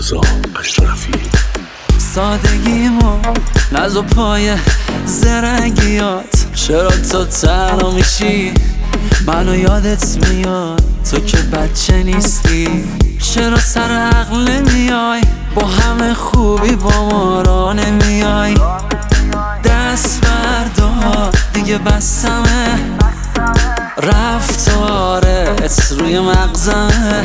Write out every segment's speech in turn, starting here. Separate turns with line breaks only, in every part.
رضا اشرفی.
سادگیمو نزو پای زرنگیات، چرا تو تنها میشی منو یادت میاد؟ تو که بچه نیستی، چرا سر عقل نمیای؟ با همه خوبی با ما را نمیای. دست بردار دیگه بسمه، رفتارت روی مغزمه،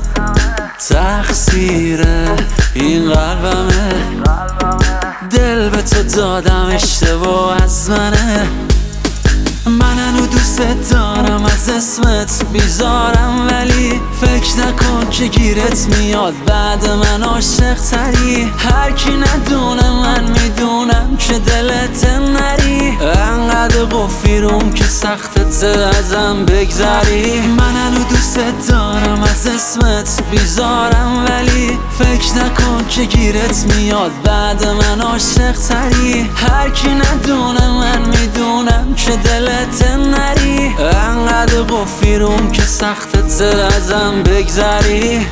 تقصیر این قلبمه. دل به تو دادم اشتباه از منه، من هنو دوست دارم از اسمت بیزارم، ولی فکر نکن که گیرت میاد بعد من عاشق تری. هر کی ندونه من میدونم که دلت نری، انقدر قفیروم که سختت ازم بگذری. من هنو دوست دارم از اسمت بیزارم، ولی فکر نکن که گیرت میاد بعد من عاشق تری. هر کی ندونه من میدونم که دلت نری، انقدر قفیروم که سختت ازم بگذری.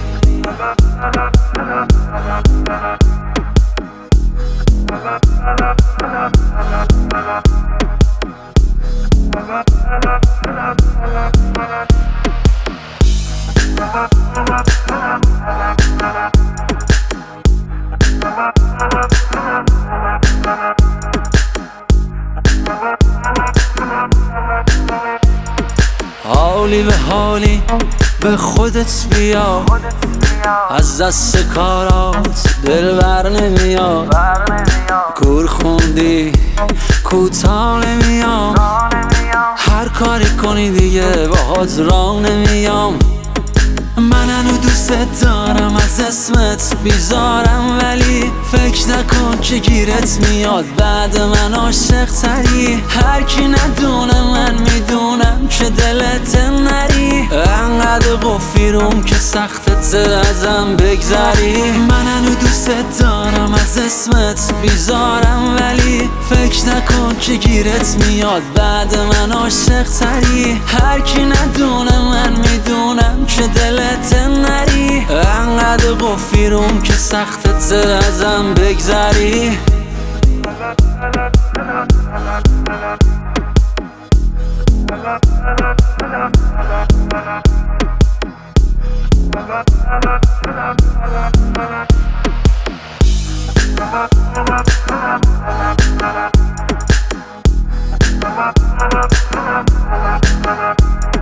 حالی به حالی به خودت بیا، از دست کارات دل بر نمیاد. کور خوندی کوتاه نمیام، هر کاری کنی دیگه باهات راه نمیام. من هنو دوست دارم از اسمت بیزارم، ولی فکر نکن که گیرت میاد بعد من عاشق تری. هر کی ندونه من میدونم که دلت نری، انقدر قفیروم که سختت ازم بگذری. من هنو دوست دارم از اسمت بیزارم، ولی فکر نکن که گیرت میاد بعد من عاشق تری. هر کی ندونه من میدونم که دلت نری، انقدر قفیروم که سختت ازم بگذری.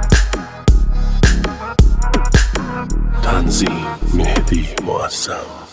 تنظیم مهدی معظم.